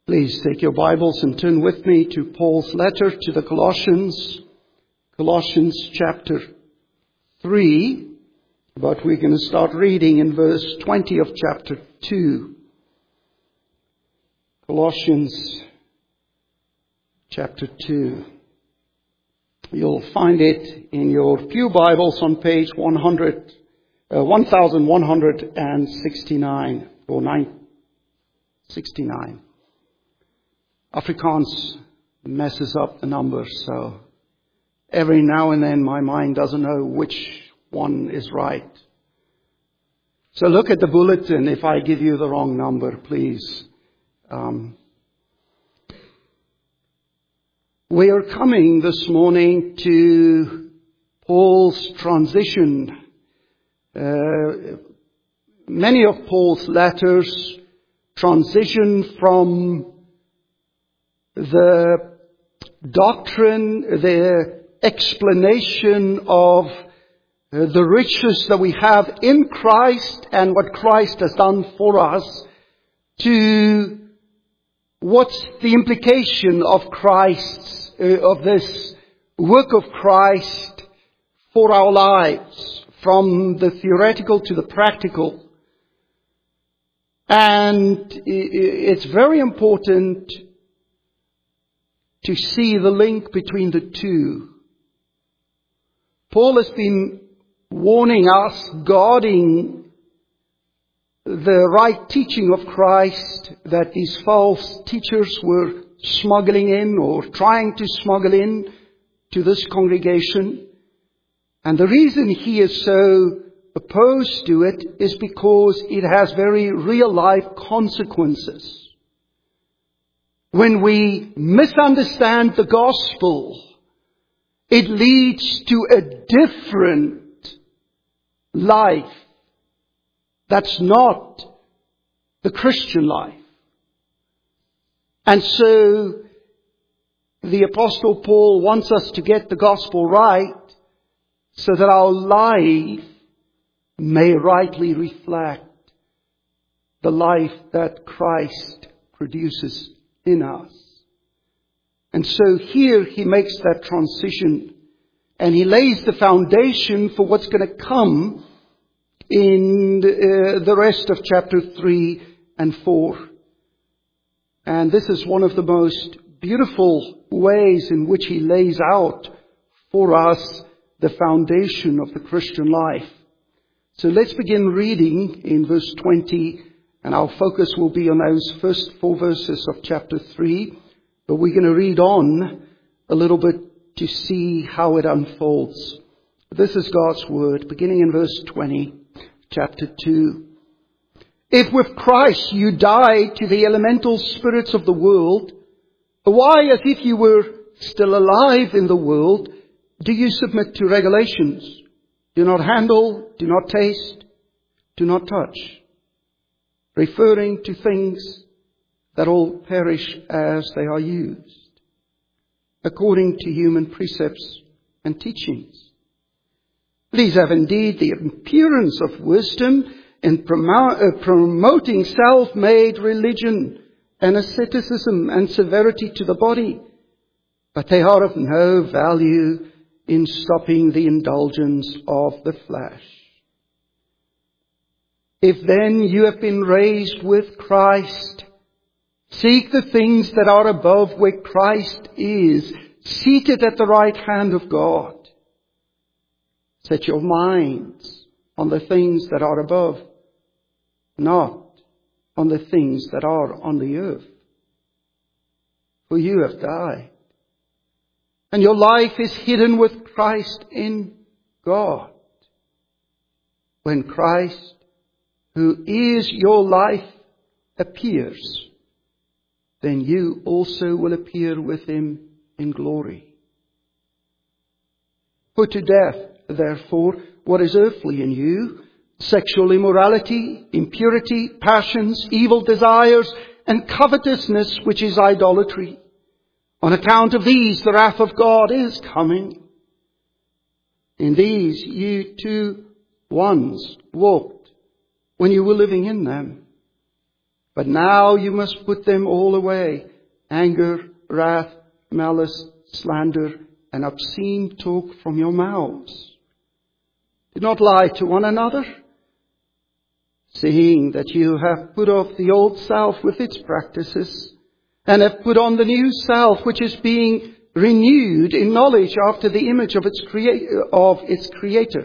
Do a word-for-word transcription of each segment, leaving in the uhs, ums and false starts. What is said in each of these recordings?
Please take your Bibles and turn with me to Paul's letter to the Colossians, Colossians chapter three, but we're going to start reading in verse twenty of chapter two. Colossians chapter two. You'll find it in your pew Bibles on page one hundred, uh, one thousand one hundred sixty-nine or nine sixty-nine. Afrikaans messes up the numbers, so every now and then my mind doesn't know which one is right. So look at the bulletin if I give you the wrong number, please. Um, we are coming this morning to Paul's transition. Uh, many of Paul's letters transition from the doctrine, the explanation of the riches that we have in Christ and what Christ has done for us, to what's the implication of Christ's, uh, of this work of Christ for our lives, from the theoretical to the practical. And it's very important to see the link between the two. Paul has been warning us, guarding the right teaching of Christ that these false teachers were smuggling in or trying to smuggle in to this congregation. And the reason he is so opposed to it is because it has very real life consequences. When we misunderstand the gospel, it leads to a different life. That's not the Christian life. And so the Apostle Paul wants us to get the gospel right so that our life may rightly reflect the life that Christ produces in us. And so here he makes that transition and he lays the foundation for what's going to come in the, uh, the rest of chapter three and four. And this is one of the most beautiful ways in which he lays out for us the foundation of the Christian life. So let's begin reading in verse twenty. And our focus will be on those first four verses of chapter three. But we're going to read on a little bit to see how it unfolds. This is God's word, beginning in verse twenty, chapter two. If with Christ you died to the elemental spirits of the world, why, as if you were still alive in the world, do you submit to regulations? Do not handle, do not taste, do not touch. Referring to things that all perish as they are used, according to human precepts and teachings. These have indeed the appearance of wisdom in promo- uh, promoting self-made religion and asceticism and severity to the body, but they are of no value in stopping the indulgence of the flesh. If then you have been raised with Christ, seek the things that are above where Christ is, seated at the right hand of God. Set your minds on the things that are above, not on the things that are on the earth. For you have died, and your life is hidden with Christ in God. When Christ, who is your life, appears, then you also will appear with him in glory. Put to death, therefore, what is earthly in you: sexual immorality, impurity, passions, evil desires, and covetousness, which is idolatry. On account of these, the wrath of God is coming. In these you too once walked when you were living in them. But now you must put them all away. Anger, wrath, malice, slander, and obscene talk from your mouths. Do not lie to one another, seeing that you have put off the old self with its practices, and have put on the new self, which is being renewed in knowledge after the image of its, crea- of its Creator.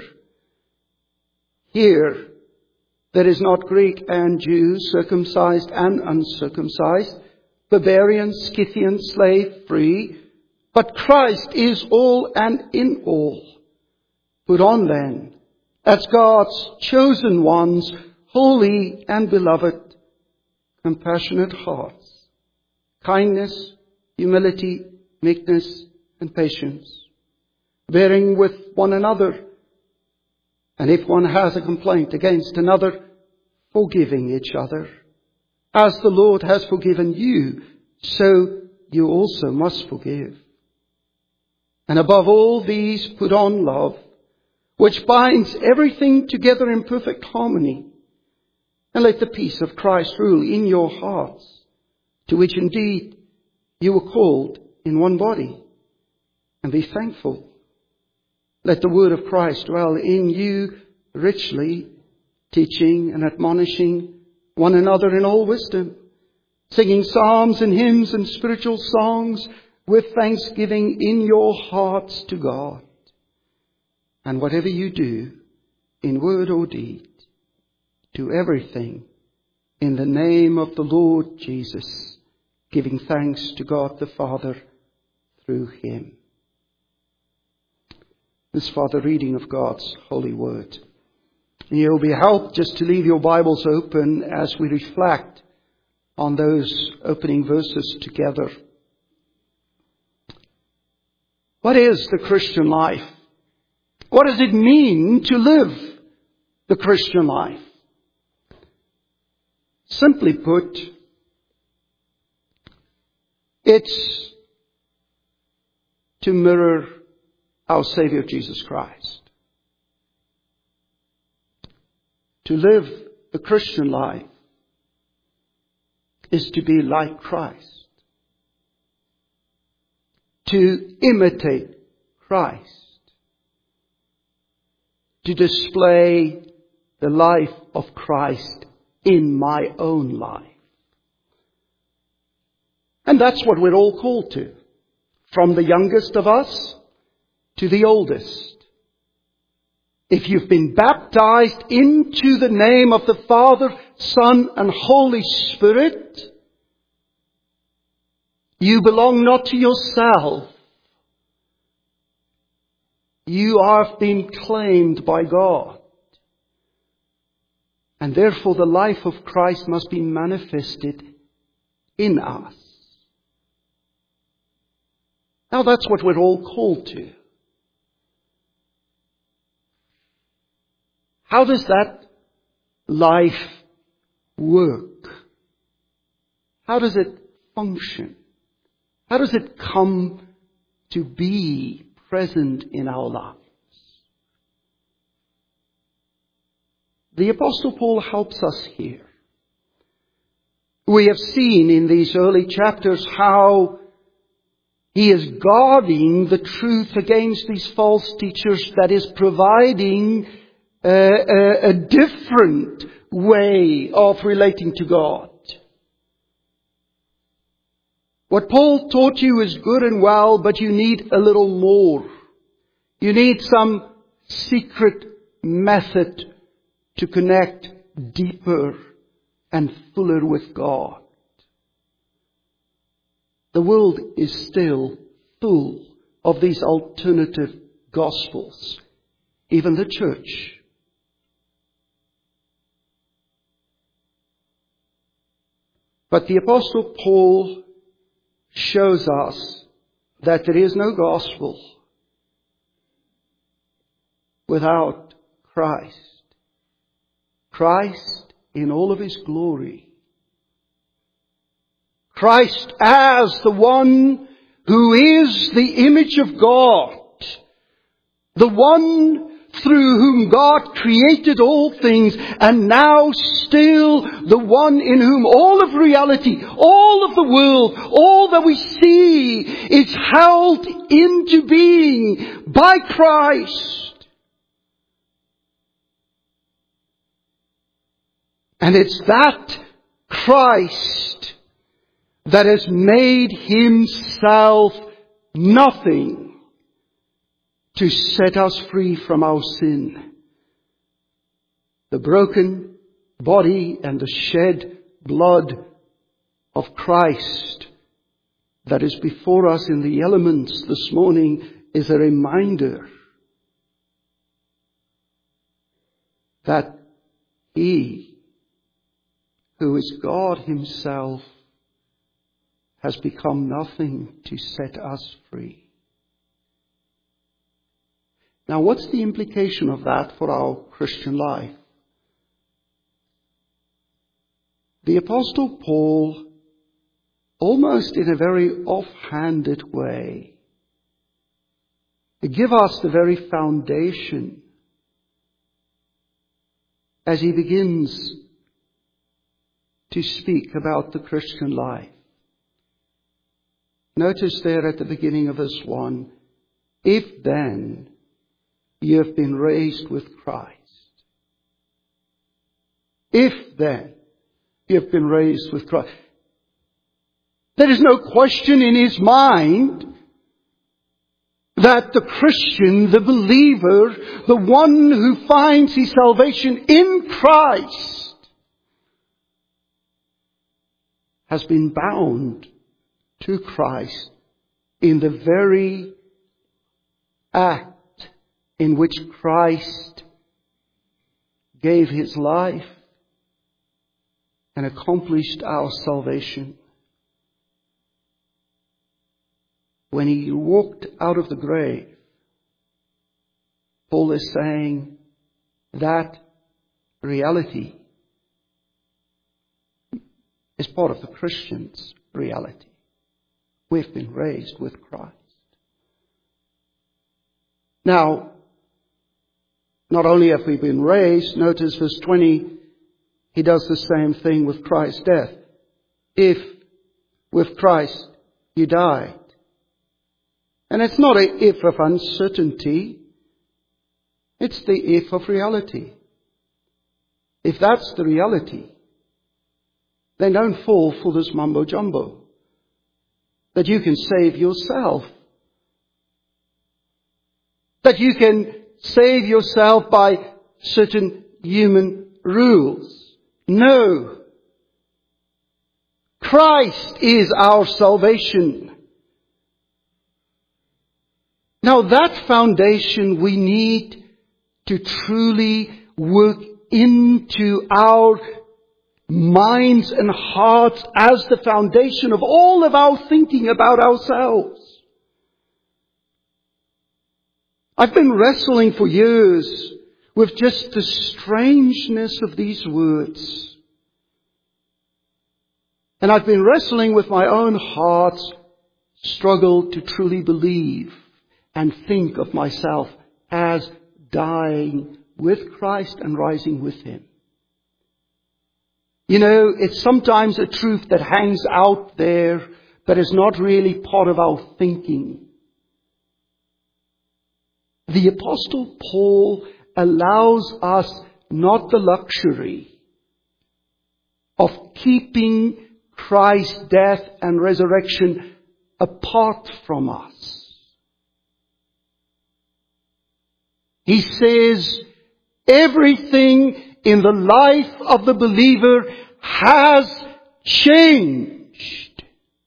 Here, there is not Greek and Jew, circumcised and uncircumcised, barbarian, Scythian, slave, free, but Christ is all and in all. Put on then, as God's chosen ones, holy and beloved, compassionate hearts, kindness, humility, meekness, and patience, bearing with one another, and if one has a complaint against another, forgiving each other. As the Lord has forgiven you, so you also must forgive. And above all these, put on love, which binds everything together in perfect harmony. And let the peace of Christ rule in your hearts, to which indeed you were called in one body. And be thankful. Let the word of Christ dwell in you richly, teaching and admonishing one another in all wisdom, singing psalms and hymns and spiritual songs with thanksgiving in your hearts to God. And whatever you do, in word or deed, do everything in the name of the Lord Jesus, giving thanks to God the Father through Him. This is the reading of God's holy word. You'll be helped just to leave your Bibles open as we reflect on those opening verses together. What is the Christian life? What does it mean to live the Christian life? Simply put, it's to mirror our Savior Jesus Christ. To live the Christian life is to be like Christ. To imitate Christ. To display the life of Christ in my own life. And that's what we're all called to. From the youngest of us to the oldest. If you've been baptized into the name of the Father, Son, and Holy Spirit, you belong not to yourself. You have been claimed by God. And therefore the life of Christ must be manifested in us. Now that's what we're all called to. How does that life work? How does it function? How does it come to be present in our lives? The Apostle Paul helps us here. We have seen in these early chapters how he is guarding the truth against these false teachers, that is providing a, a, a different way of relating to God. What Paul taught you is good and well, but you need a little more. You need some secret method to connect deeper and fuller with God. The world is still full of these alternative gospels, even the church. But the Apostle Paul shows us that there is no gospel without Christ. Christ in all of His glory. Christ as the one who is the image of God. The one through whom God created all things, and now still the one in whom all of reality, all of the world, all that we see is held into being by Christ. And it's that Christ that has made himself nothing to set us free from our sin. The broken body and the shed blood of Christ that is before us in the elements this morning is a reminder that he, who is God himself, has become nothing to set us free. Now, what's the implication of that for our Christian life? The Apostle Paul, almost in a very offhanded way, gives us the very foundation as he begins to speak about the Christian life. Notice there at the beginning of verse one, if then you have been raised with Christ. If then you have been raised with Christ. There is no question in his mind that the Christian, the believer, the one who finds his salvation in Christ, has been bound to Christ in the very act in which Christ gave his life and accomplished our salvation. When he walked out of the grave, Paul is saying that reality is part of the Christian's reality. We've been raised with Christ. Now, not only have we been raised, notice verse twenty, he does the same thing with Christ's death. If with Christ you died. And it's not an if of uncertainty. It's the if of reality. If that's the reality, then don't fall for this mumbo jumbo that you can save yourself. That you can save yourself by certain human rules. No. Christ is our salvation. Now that foundation we need to truly work into our minds and hearts as the foundation of all of our thinking about ourselves. I've been wrestling for years with just the strangeness of these words. And I've been wrestling with my own heart's struggle to truly believe and think of myself as dying with Christ and rising with Him. You know, it's sometimes a truth that hangs out there, but is not really part of our thinking. The Apostle Paul allows us not the luxury of keeping Christ's death and resurrection apart from us. He says everything in the life of the believer has changed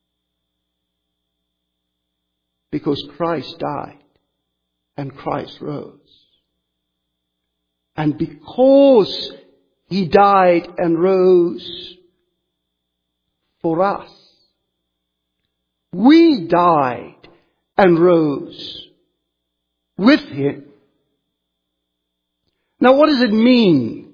because Christ died and Christ rose. And because He died and rose for us, we died and rose with Him. Now, what does it mean?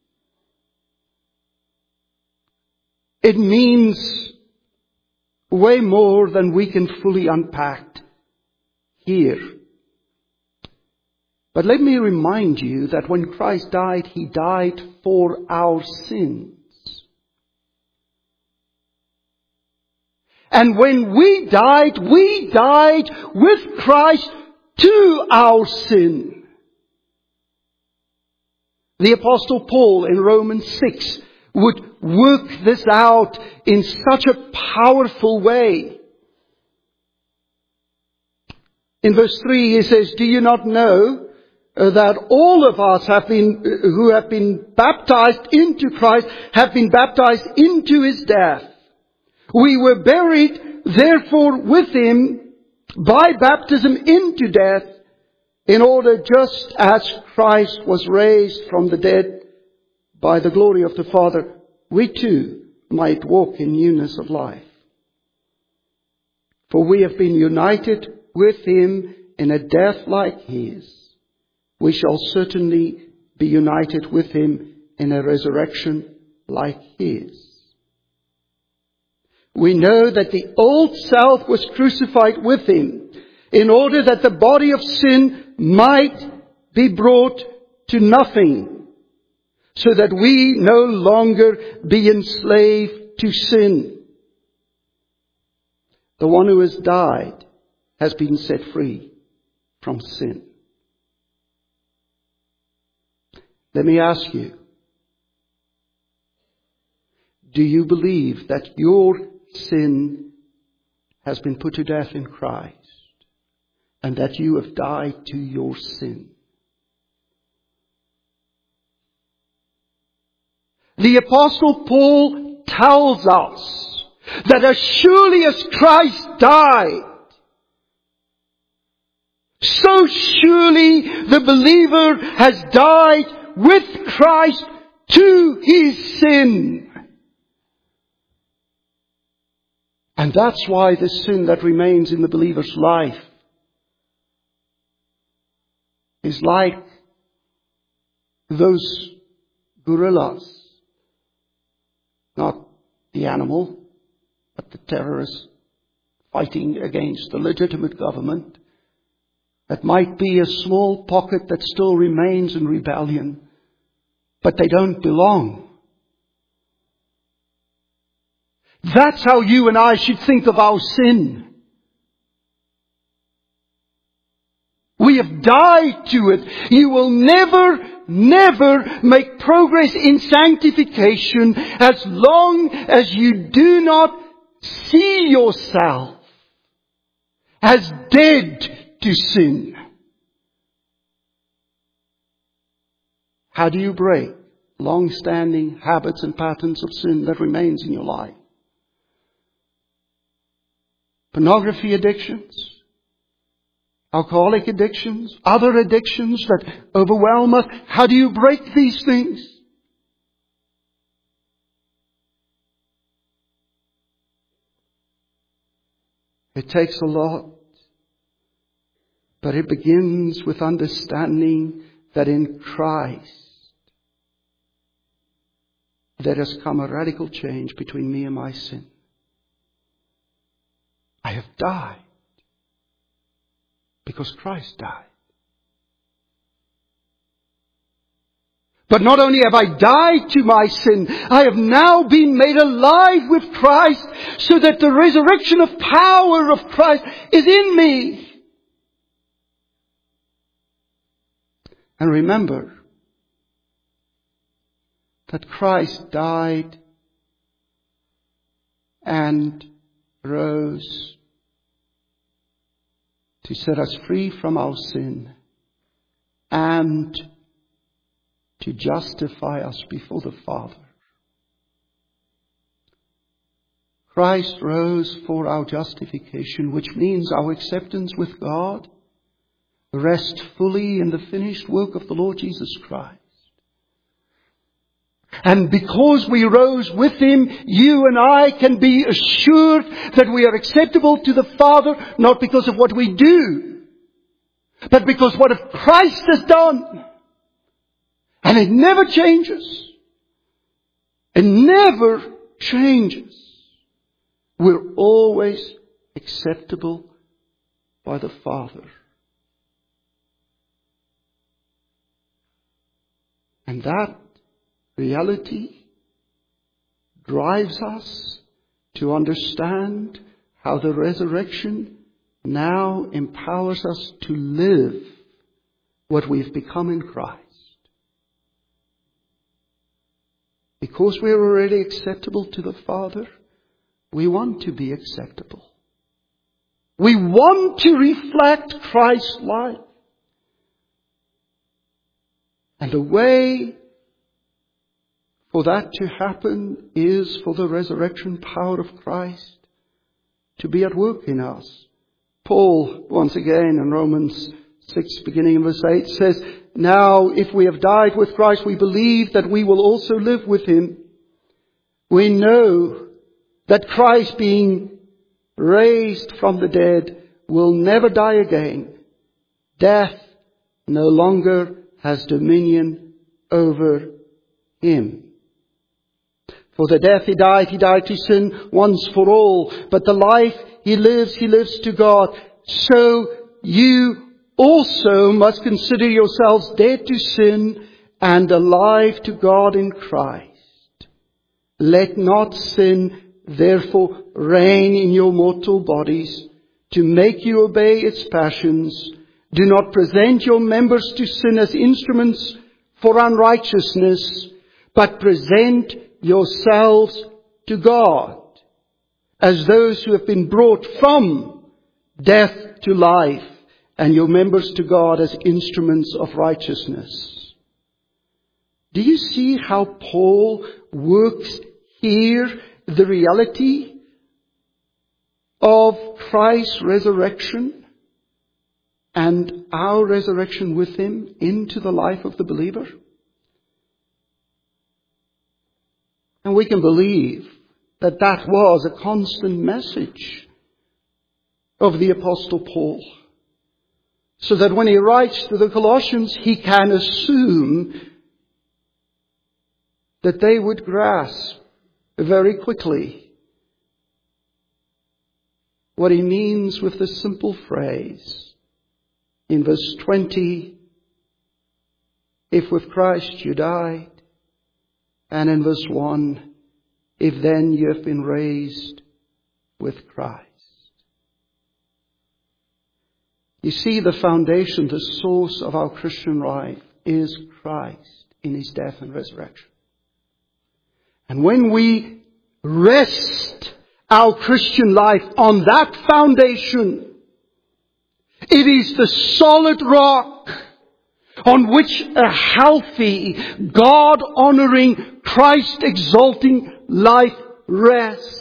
It means way more than we can fully unpack here. But let me remind you that when Christ died, He died for our sins. And when we died, we died with Christ to our sin. The Apostle Paul in Romans six would work this out in such a powerful way. In verse three he says, "Do you not know uh, that all of us have been, uh, who have been baptized into Christ, have been baptized into His death? We were buried, therefore, with Him by baptism into death, in order just as Christ was raised from the dead by the glory of the Father, we too might walk in newness of life. For we have been united with Him in a death like His. We shall certainly be united with Him in a resurrection like His. We know that the old self was crucified with Him, in order that the body of sin might be brought to nothing, so that we no longer be enslaved to sin. The one who has died has been set free from sin." Let me ask you, do you believe that your sin has been put to death in Christ, and that you have died to your sin? The Apostle Paul tells us that as surely as Christ died, so surely the believer has died with Christ to his sin. And that's why the sin that remains in the believer's life is like those gorillas. Not the animal, but the terrorists fighting against the legitimate government. That might be a small pocket that still remains in rebellion, but they don't belong. That's how you and I should think of our sin. We have died to it. You will never, never make progress in sanctification as long as you do not see yourself as dead to sin. How do you break long-standing habits and patterns of sin that remains in your life? Pornography addictions, alcoholic addictions, other addictions that overwhelm us. How do you break these things? It takes a lot, but it begins with understanding that in Christ there has come a radical change between me and my sin. I have died because Christ died. But not only have I died to my sin, I have now been made alive with Christ, so that the resurrection of power of Christ is in me. And remember that Christ died and rose to set us free from our sin and to justify us before the Father. Christ rose for our justification, which means our acceptance with God rests fully in the finished work of the Lord Jesus Christ. And because we rose with Him, you and I can be assured that we are acceptable to the Father, not because of what we do, but because what Christ has done. And it never changes. It never changes. We're always acceptable by the Father. And that reality drives us to understand how the resurrection now empowers us to live what we've become in Christ. Because we're already acceptable to the Father, we want to be acceptable. We want to reflect Christ's life. And the way for that to happen is for the resurrection power of Christ to be at work in us. Paul, once again in Romans six, beginning in verse eight, says, "Now if we have died with Christ, we believe that we will also live with Him. We know that Christ, being raised from the dead, will never die again. Death no longer has dominion over Him. For the death He died, He died to sin once for all. But the life He lives, He lives to God. So you also must consider yourselves dead to sin and alive to God in Christ. Let not sin therefore reign in your mortal bodies to make you obey its passions. Do not present your members to sin as instruments for unrighteousness, but present yourselves to God as those who have been brought from death to life, and your members to God as instruments of righteousness." Do you see how Paul works here the reality of Christ's resurrection and our resurrection with Him into the life of the believer? And we can believe that that was a constant message of the Apostle Paul. So that when he writes to the Colossians, he can assume that they would grasp very quickly what he means with the simple phrase in verse twenty, "If with Christ you died," and in verse one, "If then you have been raised with Christ." You see, the foundation, the source of our Christian life is Christ in His death and resurrection. And when we rest our Christian life on that foundation, it is the solid rock on which a healthy, God-honoring, Christ-exalting life rests.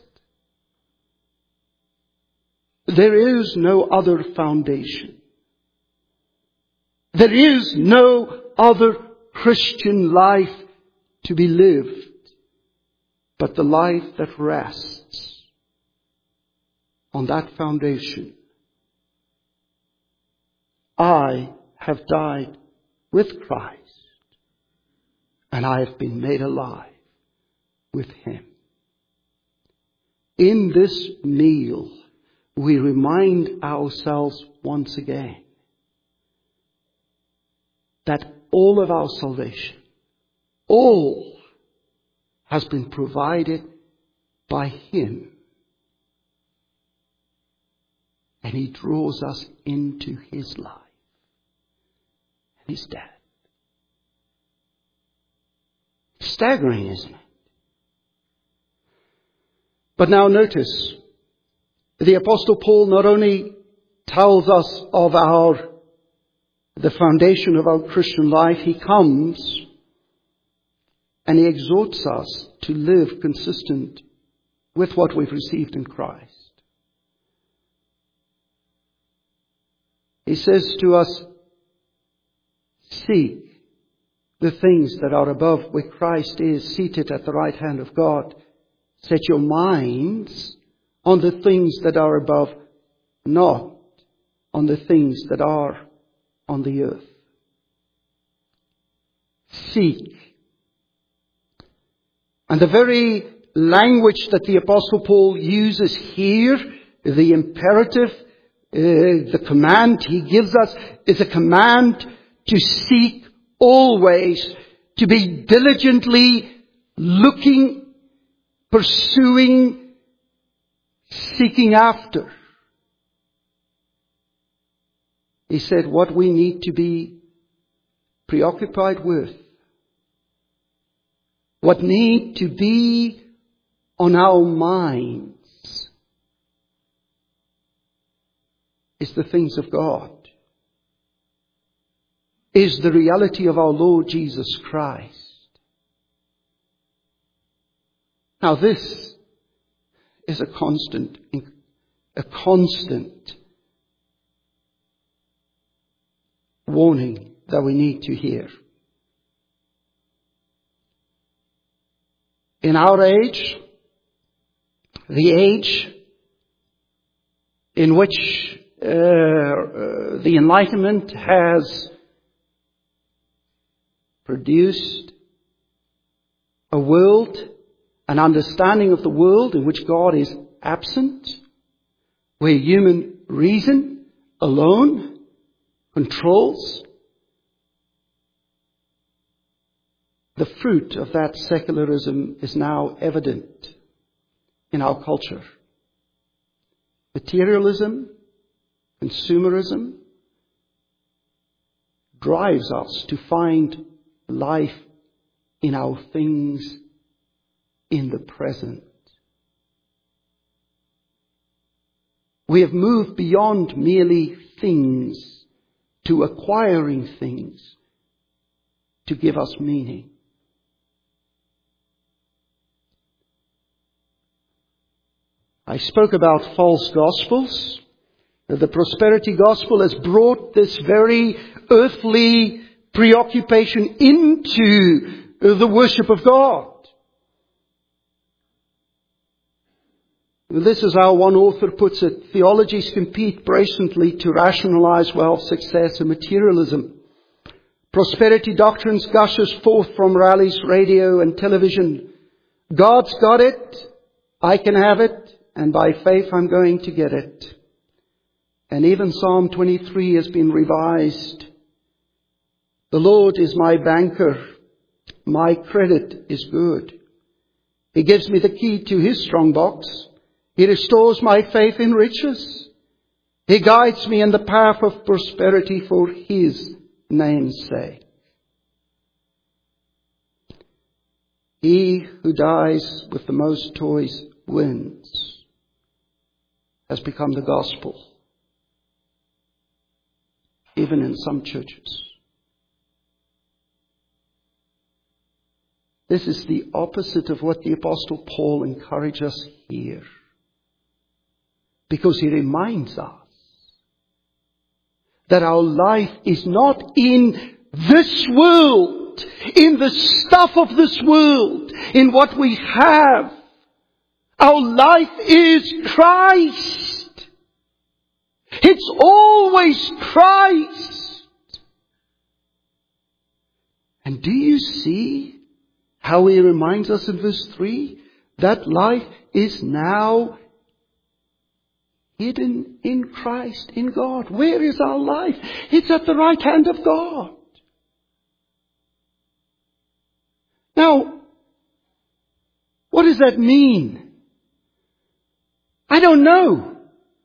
There is no other foundation. There is no other Christian life to be lived but the life that rests on that foundation. I have died with Christ, and I have been made alive with Him. In this meal, we remind ourselves once again that all of our salvation, all has been provided by Him. And He draws us into His life and His death. Staggering, isn't it? But now notice, the Apostle Paul not only tells us of our, the foundation of our Christian life, he comes and he exhorts us to live consistent with what we've received in Christ. He says to us, seek the things that are above, where Christ is seated at the right hand of God. Set your minds on the things that are above, not on the things that are on the earth. Seek. And the very language that the Apostle Paul uses here, the imperative, uh, the command he gives us, is a command to seek always to be diligently looking, pursuing, seeking after. He said what we need to be preoccupied with, what need to be on our minds, is the things of God, is the reality of our Lord Jesus Christ. Now this is a constant, a constant warning that we need to hear. In our age, the age in which uh, uh, the Enlightenment has produced a world, an understanding of the world in which God is absent, where human reason alone controls, the fruit of that secularism is now evident in our culture. Materialism, consumerism drives us to find life in our things in the present. We have moved beyond merely things to acquiring things to give us meaning. I spoke about false gospels. The prosperity gospel has brought this very earthly preoccupation into the worship of God. This is how one author puts it: theologies compete brazenly to rationalize wealth, success, and materialism. Prosperity doctrines gushes forth from rallies, radio, and television. God's got it, I can have it, and by faith I'm going to get it. And even Psalm twenty-three has been revised. The Lord is my banker. My credit is good. He gives me the key to His strong box. He restores my faith in riches. He guides me in the path of prosperity for His name's sake. He who dies with the most toys wins has become the gospel, even in some churches. This is the opposite of what the Apostle Paul encourages us here. Because he reminds us that our life is not in this world, in the stuff of this world, in what we have. Our life is Christ. It's always Christ. And do you see how he reminds us in verse three? That life is now hidden in Christ, in God. Where is our life? It's at the right hand of God. Now, what does that mean? I don't know.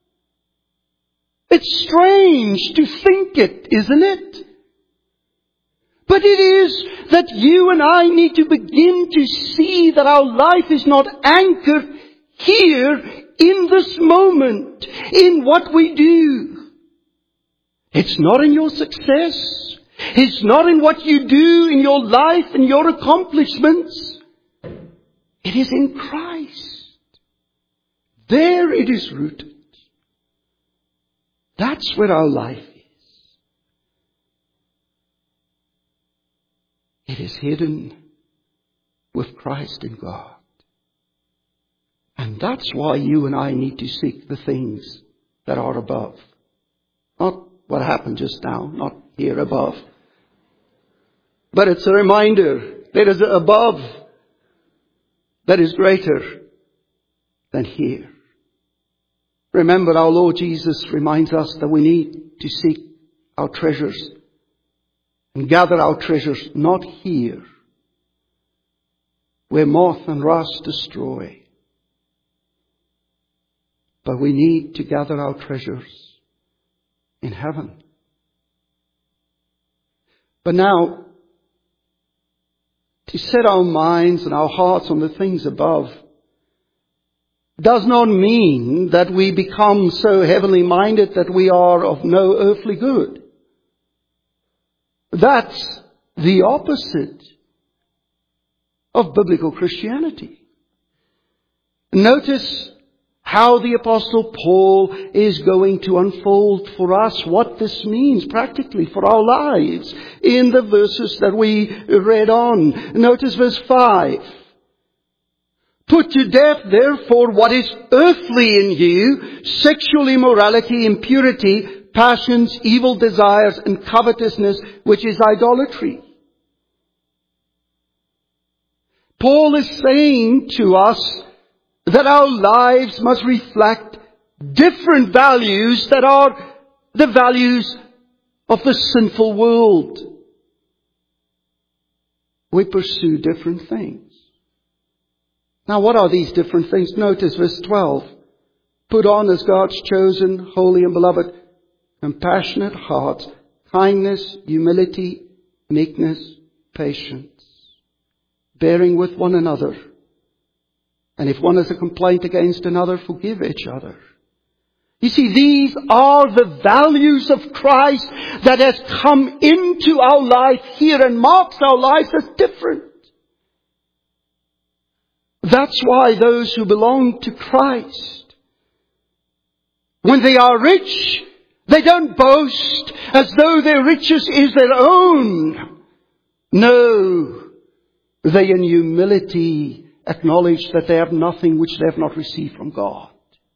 It's strange to think it, isn't it? But it is that you and I need to begin to see that our life is not anchored here in this moment, in what we do. It's not in your success. It's not in what you do in your life and your accomplishments. It is in Christ. There it is rooted. That's where our life is. It is hidden with Christ in God. And that's why you and I need to seek the things that are above. Not what happened just now, not here above. But it's a reminder there is an above that is greater than here. Remember, our Lord Jesus reminds us that we need to seek our treasures and gather our treasures not here, where moth and rust destroy. But we need to gather our treasures in heaven. But now, to set our minds and our hearts on the things above does not mean that we become so heavenly minded that we are of no earthly good. That's the opposite of biblical Christianity. Notice how the Apostle Paul is going to unfold for us what this means practically for our lives in the verses that we read on. Notice verse five. Put to death, therefore, what is earthly in you, sexual immorality, impurity, passions, evil desires, and covetousness, which is idolatry. Paul is saying to us that our lives must reflect different values that are the values of the sinful world. We pursue different things. Now, what are these different things? Notice verse twelve. Put on as God's chosen, holy and beloved, compassionate hearts, kindness, humility, meekness, patience, bearing with one another. And if one has a complaint against another, forgive each other. You see, these are the values of Christ that has come into our life here and marks our lives as different. That's why those who belong to Christ, when they are rich, they don't boast as though their riches is their own. No, they in humility acknowledge that they have nothing which they have not received from God.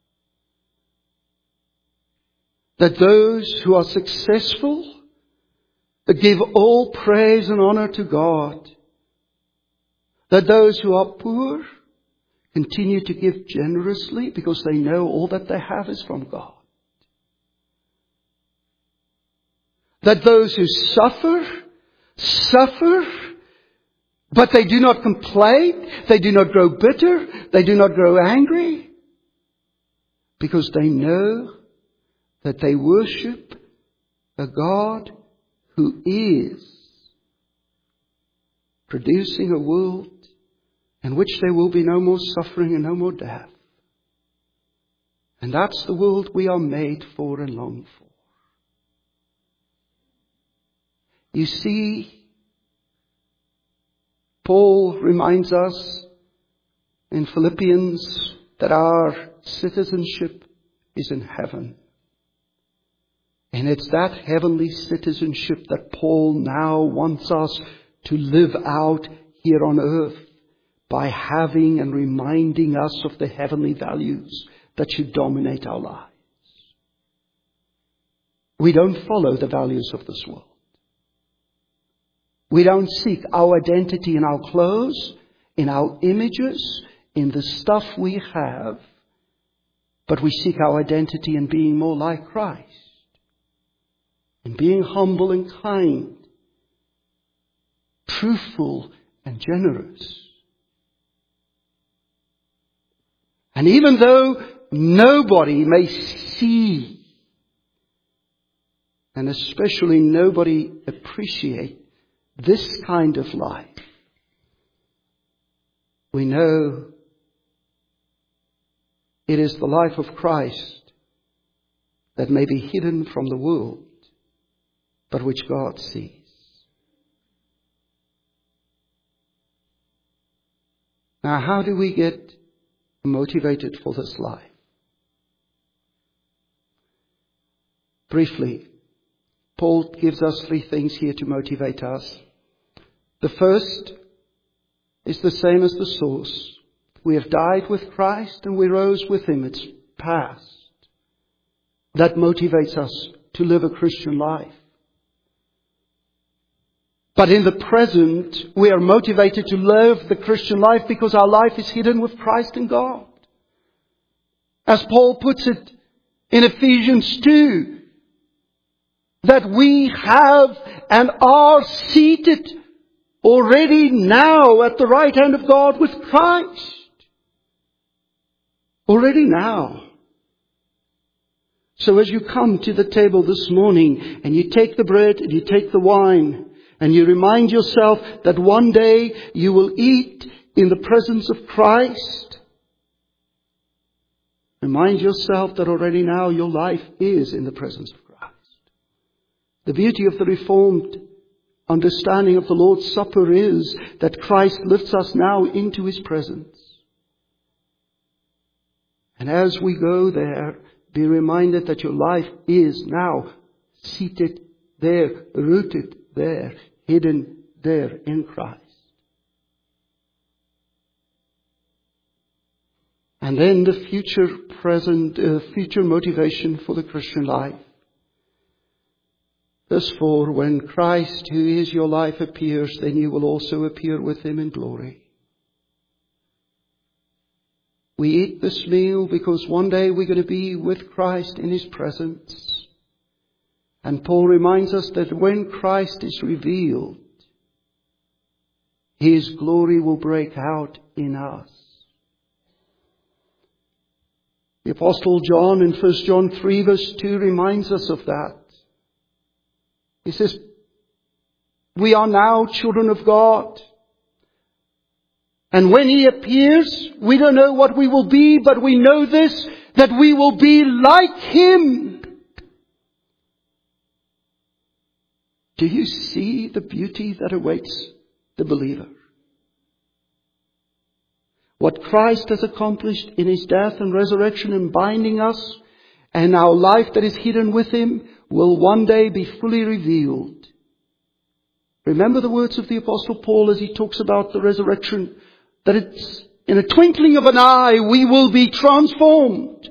That those who are successful give all praise and honor to God. That those who are poor continue to give generously because they know all that they have is from God. That those who suffer, suffer, but they do not complain, they do not grow bitter, they do not grow angry, because they know that they worship a God who is producing a world in which there will be no more suffering and no more death. And that's the world we are made for and long for. You see, Paul reminds us in Philippians that our citizenship is in heaven. And it's that heavenly citizenship that Paul now wants us to live out here on earth by having and reminding us of the heavenly values that should dominate our lives. We don't follow the values of this world. We don't seek our identity in our clothes, in our images, in the stuff we have, but we seek our identity in being more like Christ, in being humble and kind, truthful and generous. And even though nobody may see, and especially nobody appreciate this kind of life, we know it is the life of Christ that may be hidden from the world, but which God sees. Now, how do we get motivated for this life? Briefly, Paul gives us three things here to motivate us. The first is the same as the source. We have died with Christ and we rose with Him. It's past. That motivates us to live a Christian life. But in the present, we are motivated to live the Christian life because our life is hidden with Christ in God. As Paul puts it in Ephesians two, that we have and are seated already now at the right hand of God with Christ. Already now. So as you come to the table this morning and you take the bread and you take the wine and you remind yourself that one day you will eat in the presence of Christ, remind yourself that already now your life is in the presence of Christ. The beauty of the Reformed understanding of the Lord's Supper is that Christ lifts us now into His presence. And as we go there, be reminded that your life is now seated there, rooted there, hidden there in Christ. And then the future present, uh, future motivation for the Christian life. Verse four, when Christ, who is your life, appears, then you will also appear with Him in glory. We eat this meal because one day we're going to be with Christ in His presence. And Paul reminds us that when Christ is revealed, His glory will break out in us. The Apostle John in First John three verse two reminds us of that. He says, we are now children of God. And when He appears, we don't know what we will be, but we know this, that we will be like Him. Do you see the beauty that awaits the believer? What Christ has accomplished in His death and resurrection in binding us, and our life that is hidden with Him, will one day be fully revealed. Remember the words of the Apostle Paul as he talks about the resurrection, that it's in a twinkling of an eye we will be transformed.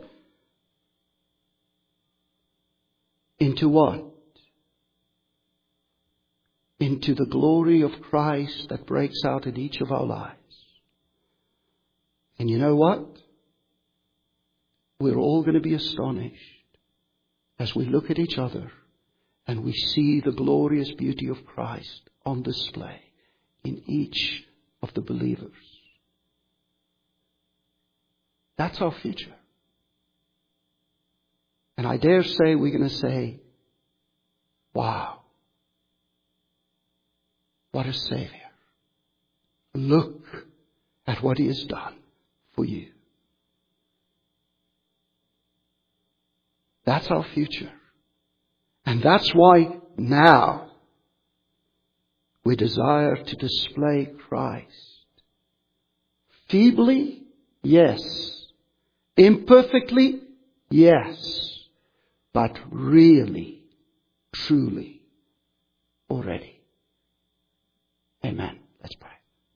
Into what? Into the glory of Christ that breaks out in each of our lives. And you know what? We're all going to be astonished as we look at each other and we see the glorious beauty of Christ on display in each of the believers. That's our future. And I dare say we're going to say, wow, what a Savior. Look at what He has done for you. That's our future. And that's why now we desire to display Christ. Feebly, yes. Imperfectly, yes. But really, truly, already. Amen. Let's pray.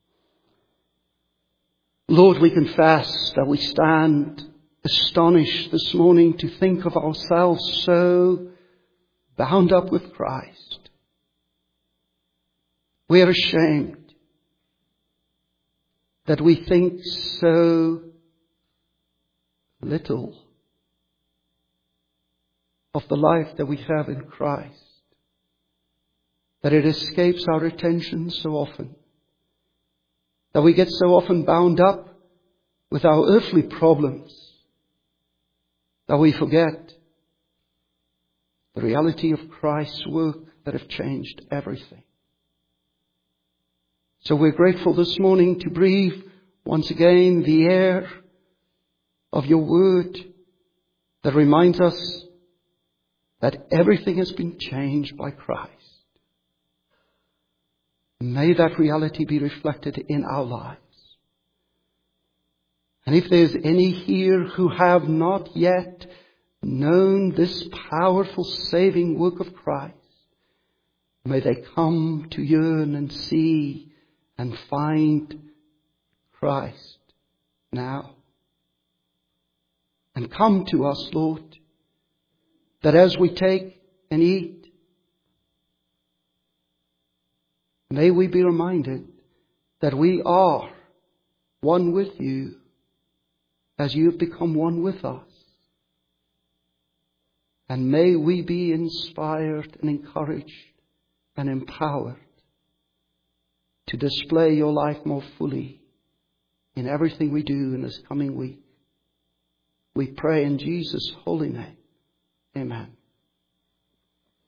Lord, we confess that we stand astonished this morning to think of ourselves so bound up with Christ. We are ashamed that we think so little of the life that we have in Christ, that it escapes our attention so often, that we get so often bound up with our earthly problems, that we forget the reality of Christ's work that have changed everything. So we're grateful this morning to breathe once again the air of your word that reminds us that everything has been changed by Christ. May that reality be reflected in our lives. And if there's any here who have not yet known this powerful saving work of Christ, may they come to yearn and see and find Christ now. And come to us, Lord, that as we take and eat, may we be reminded that we are one with you as you have become one with us. And may we be inspired and encouraged and empowered to display your life more fully in everything we do in this coming week. We pray in Jesus' holy name. Amen.